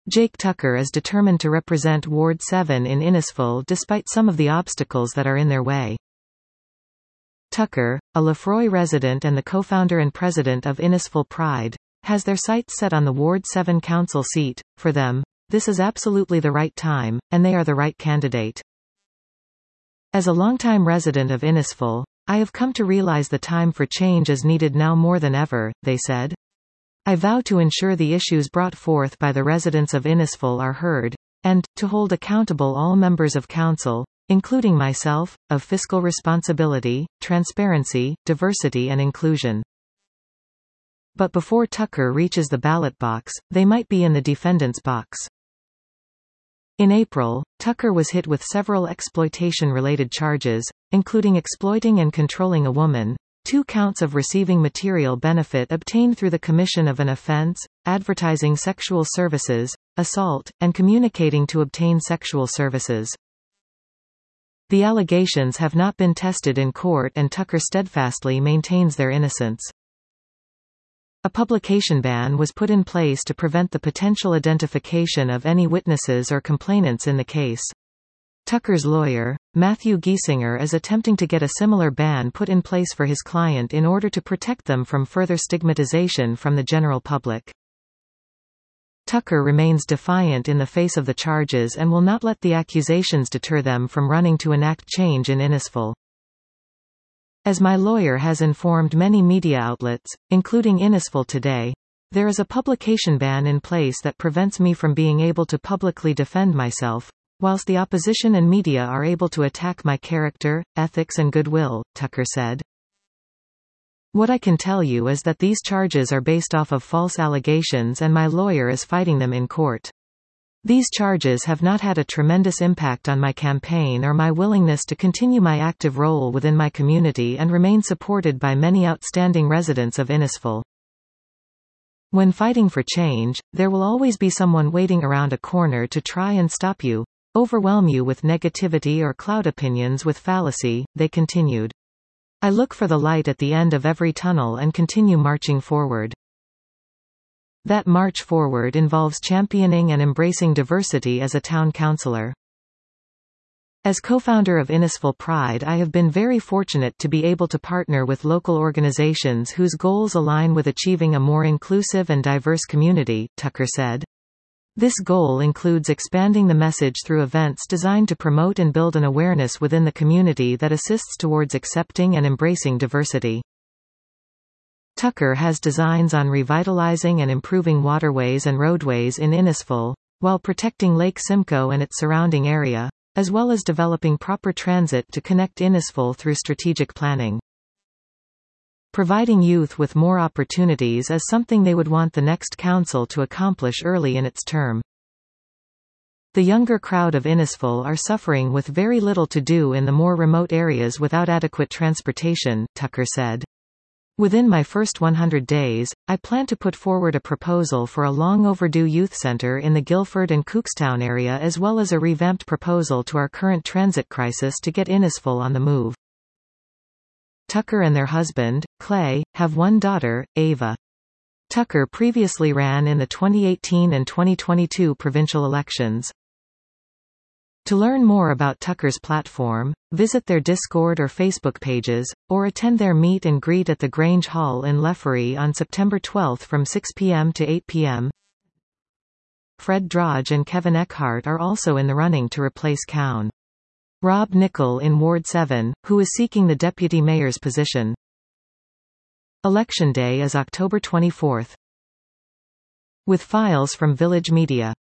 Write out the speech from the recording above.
Jake Tucker is determined to represent Ward 7 in Innisfil despite some of the obstacles that are in their way. Tucker, a Lefroy resident and the co-founder and president of Innisfil Pride, has their sights set on the Ward 7 council seat. For them, this is absolutely the right time, and they are the right candidate. As a longtime resident of Innisfil, I have come to realize the time for change is needed now more than ever, they said. I vow to ensure the issues brought forth by the residents of Innisfil are heard, and, to hold accountable all members of council, including myself, of fiscal responsibility, transparency, diversity and inclusion. But before Tucker reaches the ballot box, they might be in the defendant's box. In April, Tucker was hit with several exploitation-related charges, including exploiting and controlling a woman, 2 counts of receiving material benefit obtained through the commission of an offense, advertising sexual services, assault, and communicating to obtain sexual services. The allegations have not been tested in court and Tucker steadfastly maintains their innocence. A publication ban was put in place to prevent the potential identification of any witnesses or complainants in the case. Tucker's lawyer, Matthew Giesinger, is attempting to get a similar ban put in place for his client in order to protect them from further stigmatization from the general public. Tucker remains defiant in the face of the charges and will not let the accusations deter them from running to enact change in Innisfil. As my lawyer has informed many media outlets, including Innisfil Today, there is a publication ban in place that prevents me from being able to publicly defend myself, whilst the opposition and media are able to attack my character, ethics and goodwill, Tucker said. What I can tell you is that these charges are based off of false allegations and my lawyer is fighting them in court. These charges have not had a tremendous impact on my campaign or my willingness to continue my active role within my community and remain supported by many outstanding residents of Innisfil. When fighting for change, there will always be someone waiting around a corner to try and stop you, overwhelm you with negativity or cloud opinions with fallacy, they continued. I look for the light at the end of every tunnel and continue marching forward. That march forward involves championing and embracing diversity as a town councillor. As co-founder of Innisfil Pride, I have been very fortunate to be able to partner with local organizations whose goals align with achieving a more inclusive and diverse community, Tucker said. This goal includes expanding the message through events designed to promote and build an awareness within the community that assists towards accepting and embracing diversity. Tucker has designs on revitalizing and improving waterways and roadways in Innisfil, while protecting Lake Simcoe and its surrounding area, as well as developing proper transit to connect Innisfil through strategic planning. Providing youth with more opportunities is something they would want the next council to accomplish early in its term. The younger crowd of Innisfil are suffering with very little to do in the more remote areas without adequate transportation, Tucker said. Within my first 100 days, I plan to put forward a proposal for a long-overdue youth center in the Guilford and Cookstown area as well as a revamped proposal to our current transit crisis to get Innisfil on the move. Tucker and their husband, Clay, have one daughter, Ava. Tucker previously ran in the 2018 and 2022 provincial elections. To learn more about Tucker's platform, visit their Discord or Facebook pages, or attend their meet and greet at the Grange Hall in Lefroy on September 12 from 6 p.m. to 8 p.m. Fred Drodge and Kevin Eckhart are also in the running to replace Cown. Rob Nicol in Ward 7, who is seeking the deputy mayor's position. Election day is October 24. With files from Village Media.